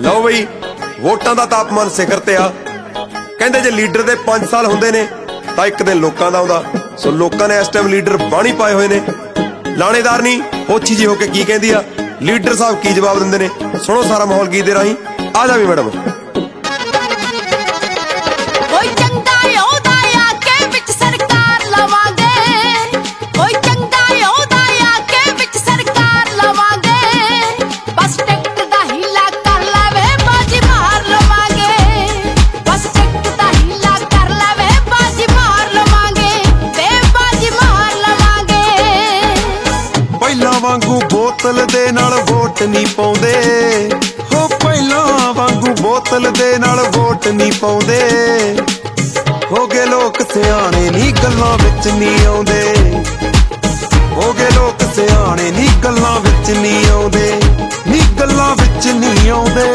ਲਓ ਬਈ ਵੋਟਾਂ ਦਾ ਤਾਪਮਾਨ ਸਿਖਰ ਤੇ ਆ। ਕਹਿੰਦੇ ਜੇ ਲੀਡਰ ਦੇ 5 ਸਾਲ ਹੁੰਦੇ ਨੇ ਤਾਂ ਇੱਕ ਦਿਨ ਲੋਕਾਂ ਦਾ ਆਉਂਦਾ। ਸੋ ਲੋਕਾਂ ਨੇ ਇਸ ਟਾਈਮ ਲੀਡਰ ਬਾਣੀ ਪਾਏ ਹੋਏ ਨੇ। ਲਾਣੇਦਾਰ ਨਹੀਂ ਹੋਛੀ ਜੀ ਹੋ ਕੇ ਕੀ ਕਹਿੰਦੀ ਆ, ਲੀਡਰ ਸਾਹਿਬ ਕੀ ਜਵਾਬ ਦਿੰਦੇ ਨੇ, ਸੁਣੋ ਸਾਰਾ ਮਾਹੌਲ ਗੀਤ ਦੇ ਰਾਹੀਂ। ਆ ਜਾ ਵੀ ਮੈਡਮ। ਵਾਂਗੂ ਬੋਤਲ ਦੇ ਨਾਲ ਵੋਟ ਨਹੀਂ ਪਾਉਂਦੇ ਹੋ, ਪਹਿਲਾਂ ਵਾਂਗੂ ਬੋਤਲ ਦੇ ਨਾਲ ਵੋਟ ਨਹੀਂ ਪਾਉਂਦੇ। ਹੋ ਗਏ ਲੋਕ ਸਿਆਣੇ ਨੀ ਗੱਲਾਂ ਵਿੱਚ ਨਹੀਂ ਆਉਂਦੇ, ਹੋ ਗਏ ਲੋਕ ਸਿਆਣੇ ਨੀ ਗੱਲਾਂ ਵਿੱਚ ਨਹੀਂ ਆਉਂਦੇ, ਨੀ ਗੱਲਾਂ ਵਿੱਚ ਨਹੀਂ ਆਉਂਦੇ।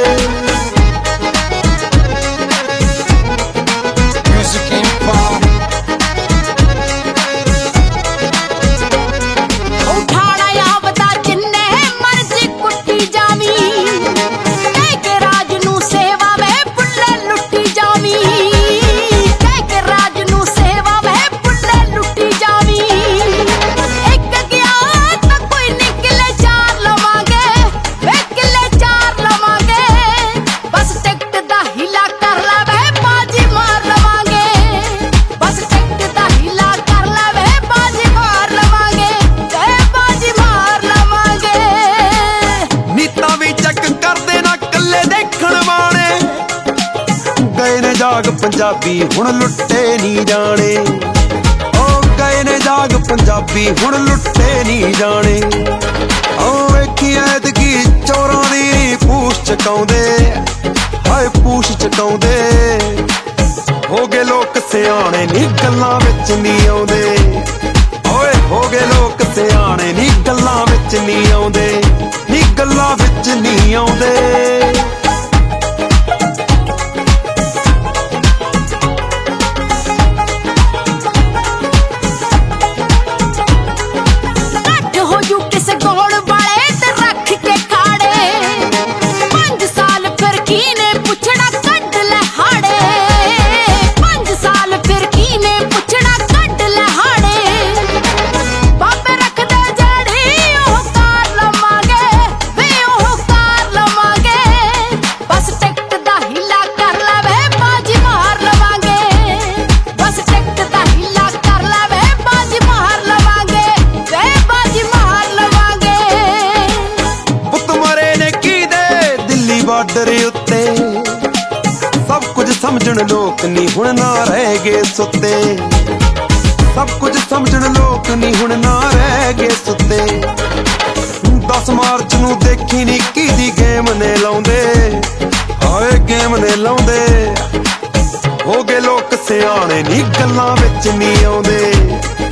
ਜਾਗ ਪੰਜਾਬੀ ਹੁਣ ਲੁੱਟੇ ਨਹੀਂ ਜਾਣੇ, ਓ ਗਏ ਨੇ ਜਾਗ ਪੰਜਾਬੀ ਹੁਣ ਲੁੱਟੇ ਨਹੀਂ ਜਾਣੇ। ਓ ਵੇਖੀ ਐਤਕੀ ਚੋਰਾਂ ਦੀ ਪੂਛ ਚਕਾਉਂਦੇ, ਹਾਏ ਪੂਛ ਚਕਾਉਂਦੇ। ਹੋ ਗਏ ਲੋਕ ਸਿਆਣੇ ਨੀ ਗੱਲਾਂ ਵਿੱਚ ਨਹੀਂ ਆਉਂਦੇ, ਓਏ ਹੋ ਗਏ ਲੋਕ ਸਿਆਣੇ ਨੀ ਗੱਲਾਂ ਵਿੱਚ ਨਹੀਂ ਆਉਂਦੇ, ਨੀ ਗੱਲਾਂ ਵਿੱਚ ਨਹੀਂ ਆਉਂਦੇ। ਬਾਰਡਰ ਉੱਤੇ ਸਭ ਕੁਝ ਸਮਝਣ ਲੋਕ ਨਹੀਂ ਹੁਣ ਨਾ ਰਹਿ ਗਏ ਸੁੱਤੇ, ਸਭ ਕੁਝ ਸਮਝਣ ਲੋਕ ਨਹੀਂ ਹੁਣ ਨਾ ਰਹਿ ਗਏ ਸੁੱਤੇ। 10 ਮਾਰਚ ਨੂੰ ਦੇਖੀ ਨੀ ਕਿਹਦੀ ਗੇਮ ਨੇ ਲਾਉਂਦੇ, ਹਾਏ ਗੇਮ ਨੇ ਲਾਉਂਦੇ। ਹੋ ਗਏ ਲੋਕ ਸਿਆਣੇ ਨੀ ਗੱਲਾਂ ਵਿੱਚ ਨਹੀਂ ਆਉਂਦੇ,